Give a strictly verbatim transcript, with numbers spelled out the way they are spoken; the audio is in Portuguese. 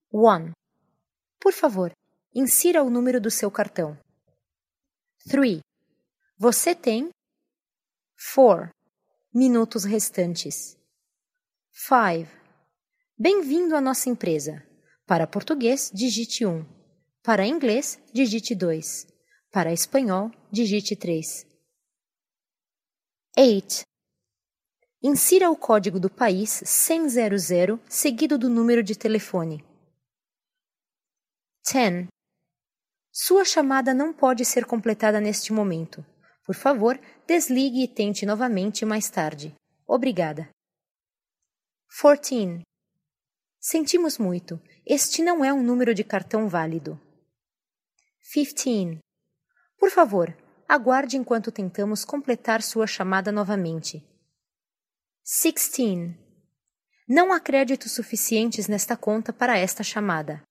one. Por favor, insira o número do seu cartão. three. Você tem four. Minutos restantes. five. Bem-vindo à nossa empresa. Para português, digite um. Para inglês, digite dois. Para espanhol, digite três. eight. Insira o código do país cem seguido do número de telefone. ten. Sua chamada não pode ser completada neste momento. Por favor, desligue e tente novamente mais tarde. Obrigada. fourteen. Sentimos muito. Este não é um número de cartão válido. fifteen. Por favor, aguarde enquanto tentamos completar sua chamada novamente. sixteen. Não há créditos suficientes nesta conta para esta chamada.